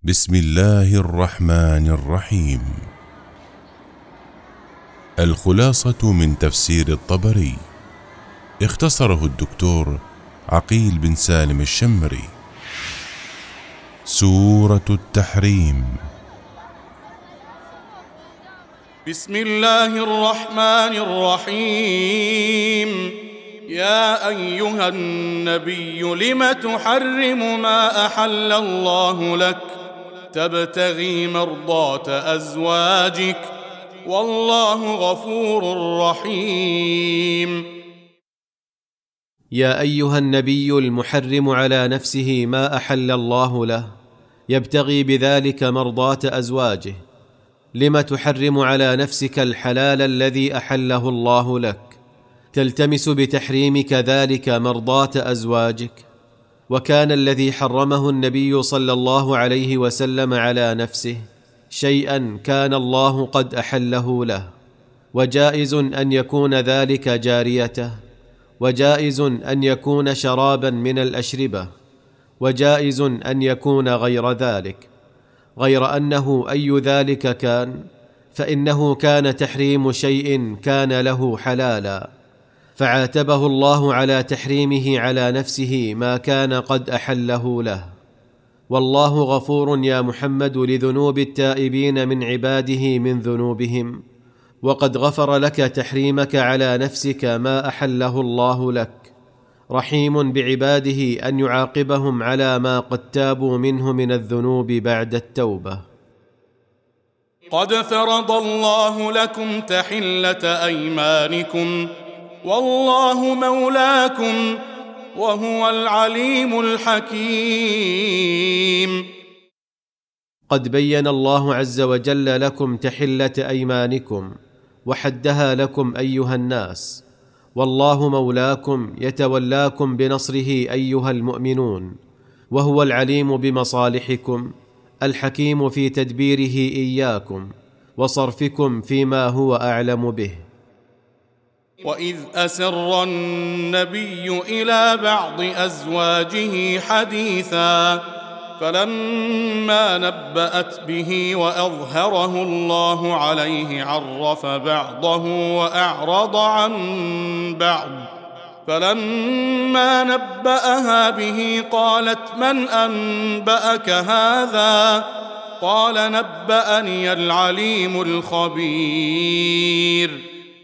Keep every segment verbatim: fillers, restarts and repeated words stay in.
بسم الله الرحمن الرحيم. الخلاصة من تفسير الطبري، اختصره الدكتور عقيل بن سالم الشمري. سورة التحريم. بسم الله الرحمن الرحيم. يا أيها النبي لم تحرم ما أحل الله لك تبتغي مرضات أزواجك والله غفور رحيم. يا أيها النبي المحرم على نفسه ما أحل الله له يبتغي بذلك مرضات أزواجه، لم تحرم على نفسك الحلال الذي أحله الله لك تلتمس بتحريمك ذلك مرضات أزواجك؟ وكان الذي حرمه النبي صلى الله عليه وسلم على نفسه شيئا كان الله قد أحله له، وجائز أن يكون ذلك جاريته، وجائز أن يكون شرابا من الأشربة، وجائز أن يكون غير ذلك، غير أنه أي ذلك كان فإنه كان تحريم شيء كان له حلالا، فعاتبه الله على تحريمه على نفسه ما كان قد أحله له. والله غفور يا محمد لذنوب التائبين من عباده من ذنوبهم، وقد غفر لك تحريمك على نفسك ما أحله الله لك، رحيم بعباده أن يعاقبهم على ما قد تابوا منه من الذنوب بعد التوبة. قد فرض الله لكم تحلة أيمانكم والله مولاكم وهو العليم الحكيم. قد بين الله عز وجل لكم تحلة أيمانكم وحدها لكم أيها الناس، والله مولاكم يتولاكم بنصره أيها المؤمنون، وهو العليم بمصالحكم الحكيم في تدبيره إياكم وصرفكم فيما هو أعلم به. وإذ أسر النبي إلى بعض أزواجه حديثا فلما نبأت به وأظهره الله عليه عرف بعضه وأعرض عن بعض، فلما نبأها به قالت من أنبأك هذا؟ قال نبأني العليم الخبير.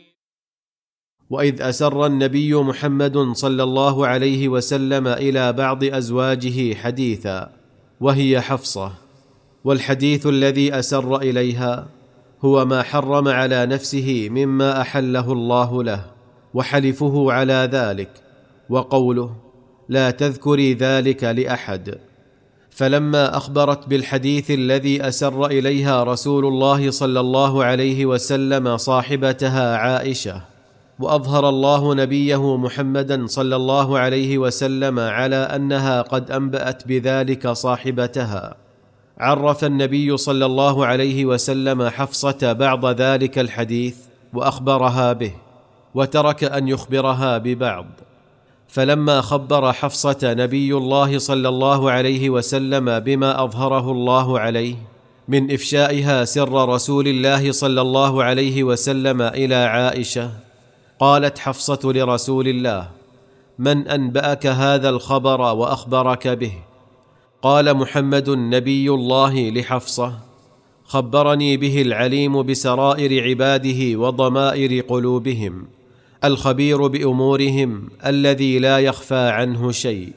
وإذ أسر النبي محمد صلى الله عليه وسلم إلى بعض أزواجه حديثا وهي حفصة، والحديث الذي أسر إليها هو ما حرم على نفسه مما أحله الله له، وحلفه على ذلك، وقوله لا تذكري ذلك لأحد. فلما أخبرت بالحديث الذي أسر إليها رسول الله صلى الله عليه وسلم صاحبتها عائشة، وأظهر الله نبيه محمدا صلى الله عليه وسلم على أنها قد أنبأت بذلك صاحبتها، عرف النبي صلى الله عليه وسلم حفصة بعض ذلك الحديث وأخبرها به، وترك أن يخبرها ببعض. فلما خبر حفصة نبي الله صلى الله عليه وسلم بما أظهره الله عليه من إفشائها سر رسول الله صلى الله عليه وسلم إلى عائشة، قالت حفصة لرسول الله من أنبأك هذا الخبر وأخبرك به؟ قال محمد نبي الله لحفصة خبرني به العليم بسرائر عباده وضمائر قلوبهم الخبير بأمورهم الذي لا يخفى عنه شيء.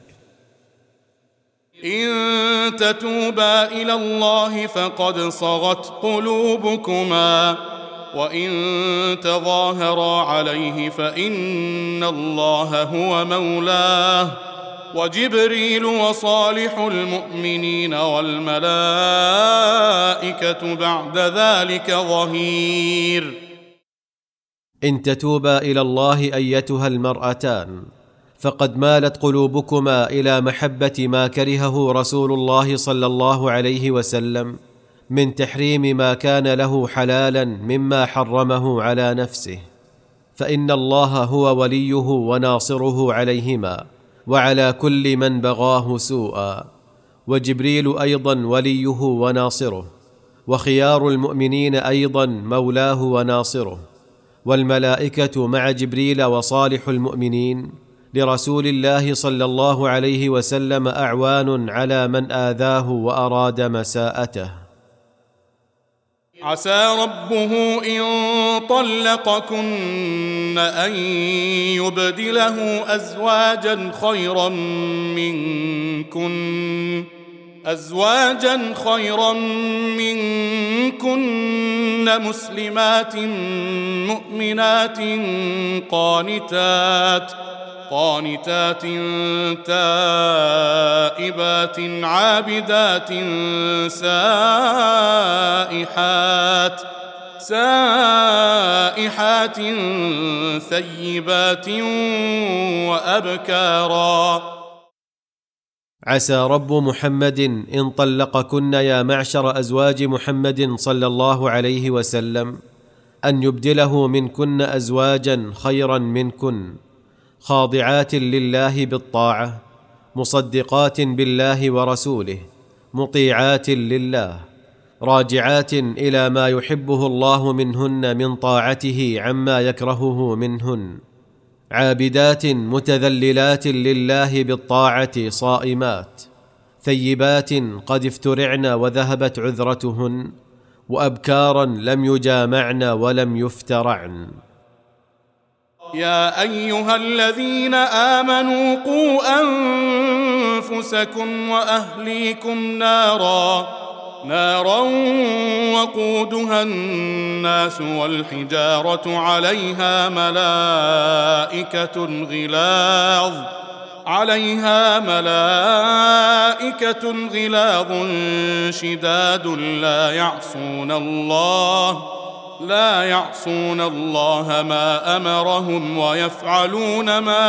إن تتوبا إلى الله فقد صغت قلوبكما وإن تظاهرا عليه فإن الله هو مولاه وجبريل وصالح المؤمنين والملائكة بعد ذلك ظهير. إن تتوبا إلى الله أيتها المرأتان فقد مالت قلوبكما إلى محبة ما كرهه رسول الله صلى الله عليه وسلم من تحريم ما كان له حلالا مما حرمه على نفسه، فإن الله هو وليه وناصره عليهما وعلى كل من بغاه سوءا، وجبريل أيضا وليه وناصره، وخيار المؤمنين أيضا مولاه وناصره، والملائكة مع جبريل وصالح المؤمنين لرسول الله صلى الله عليه وسلم أعوان على من آذاه وأراد مساءته. عسى ربه إن طلقكن أن يبدله أزواجا خيرا منكن أزواجا خيرا منكن مسلمات مؤمنات قانتات قانتات تائبات عابدات سائحات سائحات ثيبات وأبكارا. عسى رب محمد إن طلقكن يا معشر أزواج محمد صلى الله عليه وسلم أن يبدله منكن أزواجا خيرا منكن، خاضعات لله بالطاعة، مصدقات بالله ورسوله، مطيعات لله، راجعات إلى ما يحبه الله منهن من طاعته عما يكرهه منهن، عابدات متذللات لله بالطاعة صائمات، ثيبات قد افترعن وذهبت عذرتهن، وأبكارا لم يجامعن ولم يفترعن. يا أيها الذين آمنوا قوا أنفسكم وأهليكم نارا نارا وقودها الناس والحجارة عليها ملائكة غلاظ عليها ملائكة غلاظ شداد لا يعصون الله لا يعصون الله ما أمرهم ويفعلون ما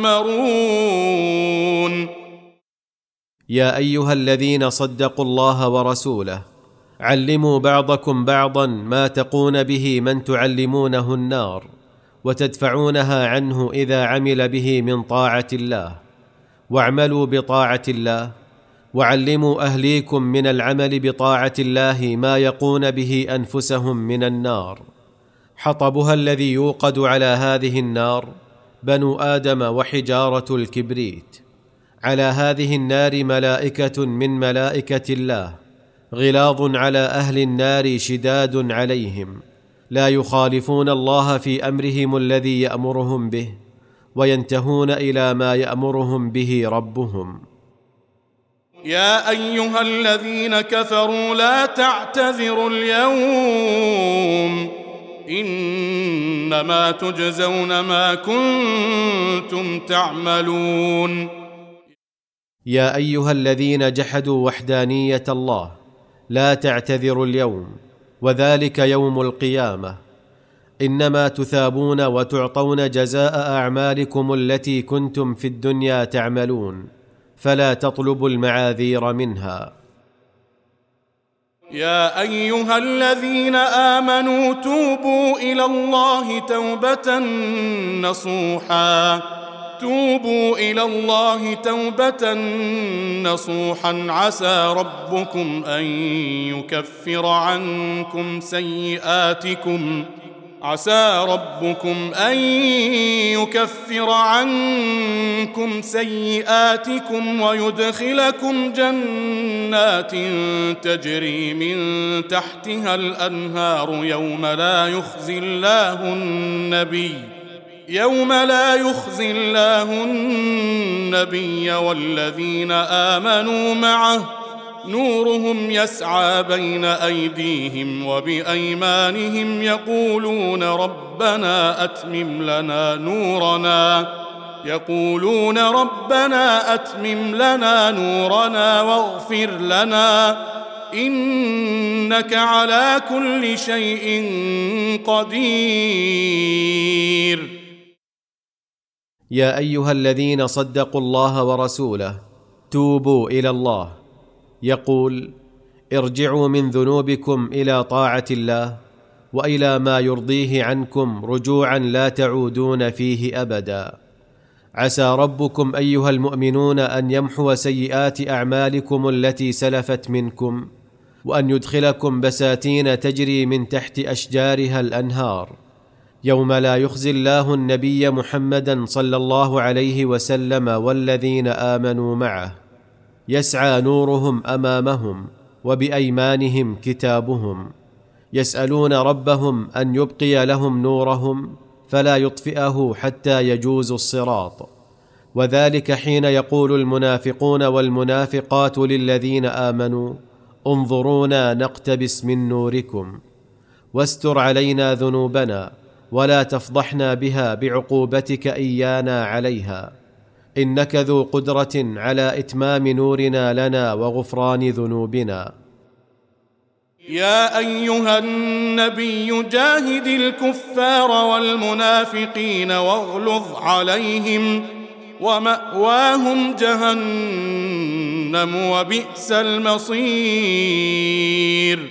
يؤمرون. يا أيها الذين صدقوا الله ورسوله علموا بعضكم بعضا ما تقون به من تعلمونه النار وتدفعونها عنه إذا عمل به من طاعة الله، واعملوا بطاعة الله، وعلموا أهليكم من العمل بطاعة الله ما يقون به أنفسهم من النار. حطبها الذي يوقد على هذه النار بنو آدم وحجارة الكبريت. على هذه النار ملائكة من ملائكة الله غلاظ على أهل النار شداد عليهم، لا يخالفون الله في أمرهم الذي يأمرهم به، وينتهون إلى ما يأمرهم به ربهم. يا أيها الذين كفروا لا تعتذروا اليوم إنما تجزون ما كنتم تعملون. يا أيها الذين جحدوا وحدانية الله لا تعتذروا اليوم، وذلك يوم القيامة، إنما تثابون وتعطون جزاء أعمالكم التي كنتم في الدنيا تعملون، فلا تطلبوا المعاذير منها. يا أيها الذين آمنوا توبوا إلى الله توبة نصوحا توبوا إلى الله توبة نصوحا عسى ربكم أن يكفر عنكم سيئاتكم عسى ربكم أن يكفر عنكم سيئاتكم ويدخلكم جنات تجري من تحتها الأنهار يوم لا يخزي الله النبي يوم لا يخزي الله النبي والذين آمنوا معه نورهم يسعى بين أيديهم وبأيمانهم يقولون ربنا أتمم لنا نورنا يقولون ربنا أتمم لنا نورنا واغفر لنا إنك على كل شيء قدير. يا أيها الذين صدقوا الله ورسوله توبوا إلى الله، يقول ارجعوا من ذنوبكم إلى طاعة الله وإلى ما يرضيه عنكم رجوعا لا تعودون فيه أبدا. عسى ربكم أيها المؤمنون أن يمحو سيئات أعمالكم التي سلفت منكم، وأن يدخلكم بساتين تجري من تحت أشجارها الأنهار، يوم لا يخزي الله النبي محمدا صلى الله عليه وسلم والذين آمنوا معه، يسعى نورهم أمامهم وبأيمانهم كتابهم، يسألون ربهم أن يبقي لهم نورهم فلا يطفئه حتى يجوزوا الصراط. وذلك حين يقول المنافقون والمنافقات للذين آمنوا انظرونا نقتبس من نوركم، واستر علينا ذنوبنا ولا تفضحنا بها بعقوبتك إيانا عليها، إنك ذو قدرة على إتمام نورنا لنا وغفران ذنوبنا. يا أيها النبي جاهد الكفار والمنافقين واغلظ عليهم ومأواهم جهنم وبئس المصير.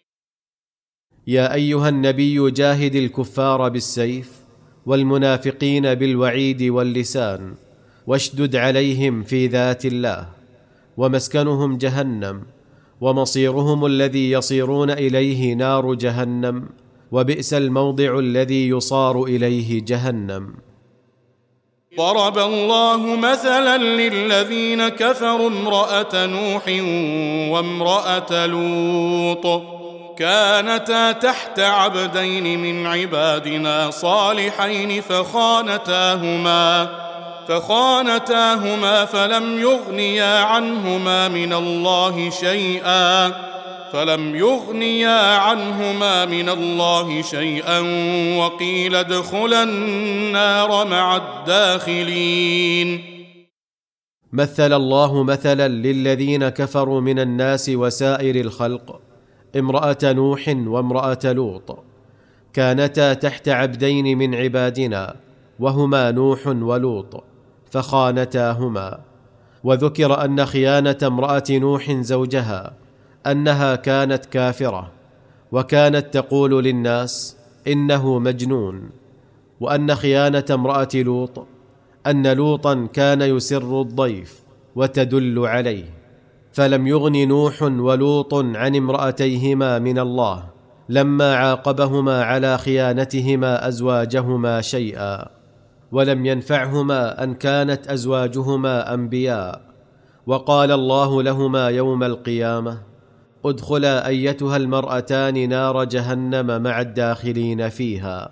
يا أيها النبي جاهد الكفار بالسيف والمنافقين بالوعيد واللسان، واشدد عليهم في ذات الله، ومسكنهم جهنم، ومصيرهم الذي يصيرون إليه نار جهنم، وبئس الموضع الذي يصار إليه جهنم. ضرب الله مثلا للذين كفروا امرأة نوح وامرأة لوط كانتا تحت عبدين من عبادنا صالحين فخانتاهما فخانتاهما فلم يغنيا عنهما من الله شيئا فلم يغنيا عنهما من الله شيئا وقيل ادخلا النار مع الداخلين. مثل الله مثلا للذين كفروا من الناس وسائر الخلق امرأة نوح وامرأة لوط، كانتا تحت عبدين من عبادنا وهما نوح ولوط فخانتاهما. وذكر أن خيانة امرأة نوح زوجها أنها كانت كافرة، وكانت تقول للناس إنه مجنون، وأن خيانة امرأة لوط أن لوطا كان يسر الضيف وتدل عليه، فلم يغن نوح ولوط عن امرأتيهما من الله لما عاقبهما على خيانتهما أزواجهما شيئا، ولم ينفعهما أن كانت أزواجهما أنبياء. وقال الله لهما يوم القيامة ادخلا أيتها المرأتان نار جهنم مع الداخلين فيها.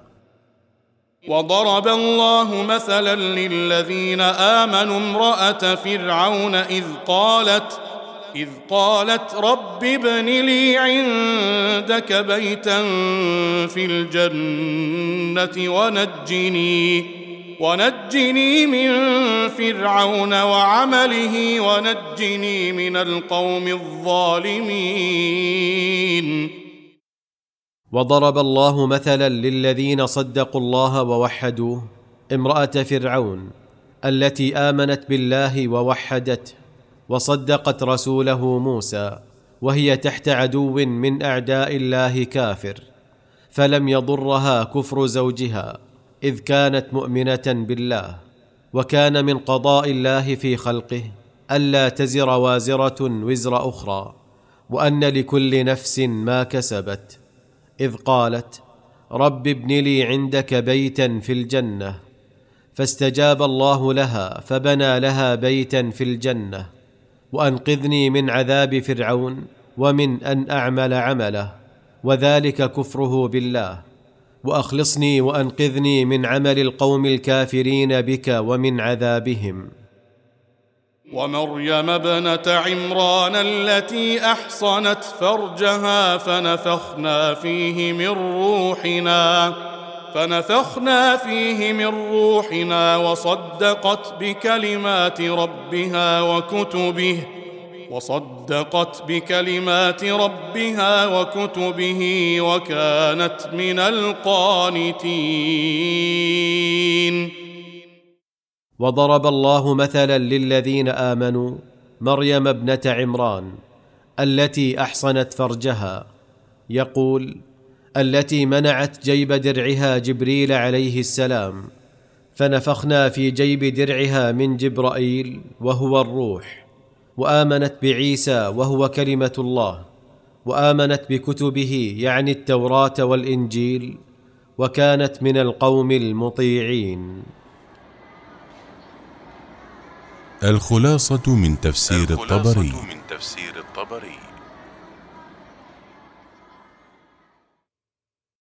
وضرب الله مثلا للذين آمنوا امرأة فرعون إذ قالت إذ قالت رب ابن لي عندك بيتا في الجنة ونجني ونجني من فرعون وعمله ونجني من القوم الظالمين. وضرب الله مثلا للذين صدقوا الله ووحدوه امرأة فرعون التي آمنت بالله ووحدته وصدقت رسوله موسى، وهي تحت عدو من أعداء الله كافر، فلم يضرها كفر زوجها إذ كانت مؤمنة بالله. وكان من قضاء الله في خلقه ألا تزر وازرة وزر أخرى، وأن لكل نفس ما كسبت، إذ قالت رب ابن لي عندك بيتا في الجنة، فاستجاب الله لها فبنى لها بيتا في الجنة. وأنقذني من عذاب فرعون ومن أن أعمل عمله، وذلك كفره بالله، وأخلصني وأنقذني من عمل القوم الكافرين بك ومن عذابهم. ومريم ابنة عمران التي أحصنت فرجها فنفخنا فيه من روحنا فنفخنا فيه من روحنا وصدقت بكلمات ربها وكتبه وصدقت بكلمات ربها وكتبه وكانت من القانتين. وضرب الله مثلا للذين آمنوا مريم ابنة عمران التي أحصنت فرجها، يقول التي منعت جيب درعها جبريل عليه السلام، فنفخنا في جيب درعها من جبرائيل وهو الروح، وآمنت بعيسى وهو كلمة الله، وآمنت بكتبه يعني التوراة والإنجيل، وكانت من القوم المطيعين. الخلاصة من تفسير الخلاصة الطبري. من تفسير الطبري.